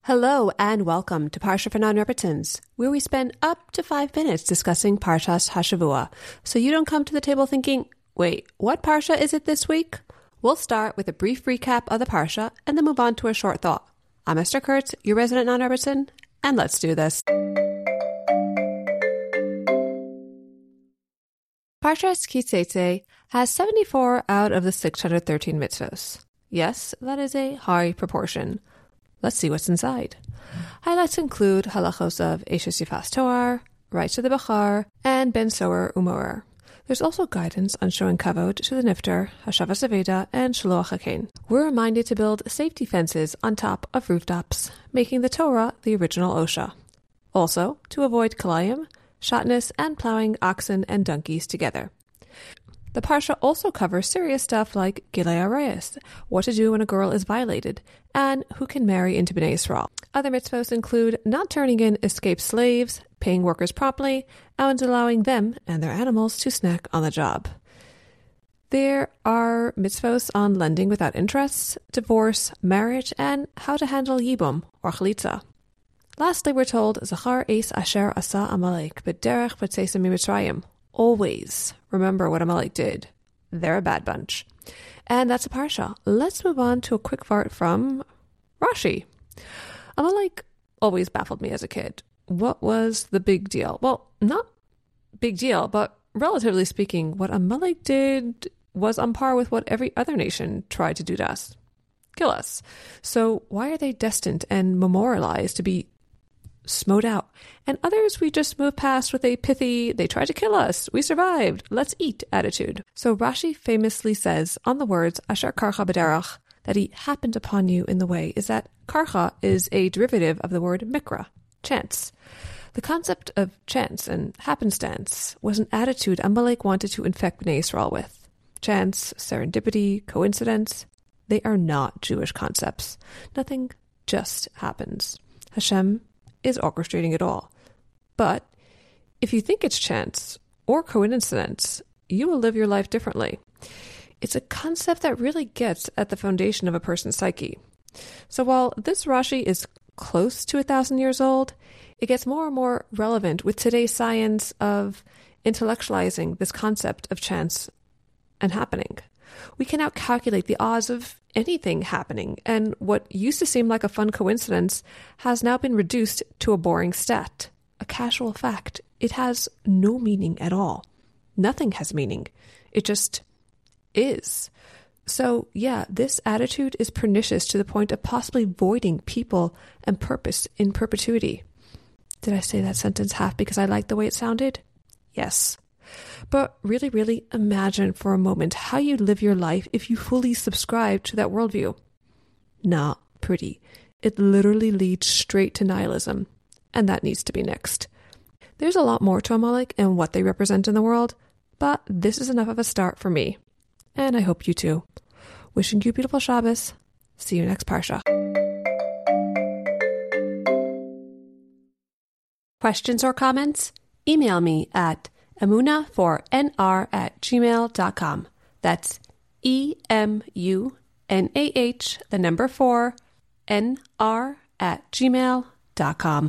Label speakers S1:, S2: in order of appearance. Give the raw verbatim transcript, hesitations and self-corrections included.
S1: Hello and welcome to Parsha for Non-Rebbetzins, where we spend up to five minutes discussing Parshas Hashavua, so you don't come to the table thinking, wait, what Parsha is it this week? We'll start with a brief recap of the Parsha and then move on to a short thought. I'm Esther Kurtz, your resident non-Rebbetzin, and let's do this. Parshas Ki Seitzei has seventy-four out of the six hundred thirteen mitzvos. Yes, that is a high proportion. Let's see what's inside. Highlights include halachos of Eshes Yifas Toar, rights to the Bachar, and Ben Sower Umoer. There's also guidance on showing kavod to the nifter, Hashavas Aveda, and Shaloach HaKain. We're reminded to build safety fences on top of rooftops, making the Torah the original OSHA. Also, to avoid kalayim, shatnez, and plowing oxen and donkeys together. The Parsha also covers serious stuff like Gilei Arayos, what to do when a girl is violated, and who can marry into Bnei Yisrael. Other mitzvos include not turning in escaped slaves, paying workers promptly, and allowing them and their animals to snack on the job. There are mitzvos on lending without interest, divorce, marriage, and how to handle yibum, or chalitza. Lastly, we're told, Zachar es asher asa Amalek b'derech b'tzeisa miMitzrayim. Always remember what Amalek did. They're a bad bunch. And that's a Parsha. Let's move on to a quick fart from Rashi. Amalek always baffled me as a kid. What was the big deal? Well, not big deal, but relatively speaking, what Amalek did was on par with what every other nation tried to do to us. Kill us. So why are they destined and memorialized to be smote out? And others we just move past with a pithy, they tried to kill us, we survived, let's eat attitude. So Rashi famously says on the words Asher Karcha B'derach, that he happened upon you in the way, is that Karcha is a derivative of the word mikra, chance. The concept of chance and happenstance was an attitude Amalek wanted to infect Bnei Yisrael with. Chance, serendipity, coincidence, they are not Jewish concepts. Nothing just happens. Hashem is orchestrating it all. But if you think it's chance or coincidence, you will live your life differently. It's a concept that really gets at the foundation of a person's psyche. So while this Rashi is close to a thousand years old, it gets more and more relevant with today's science of intellectualizing this concept of chance and happening. We can now calculate the odds of anything happening, and what used to seem like a fun coincidence has now been reduced to a boring stat, a casual fact. It has no meaning at all. Nothing has meaning. It just is. So, yeah, this attitude is pernicious to the point of possibly voiding people and purpose in perpetuity. Did I say that sentence half because I liked the way it sounded? Yes. But really, really imagine for a moment how you'd live your life if you fully subscribe to that worldview. Not pretty. It literally leads straight to nihilism, and that needs to be nixed. There's a lot more to Amalek and what they represent in the world, but this is enough of a start for me. And I hope you too. Wishing you beautiful Shabbos. See you next Parsha. Questions or comments? Email me at Emuna for N R at gmail dot com. That's E M U N A H, the number four, N R at gmail dot com.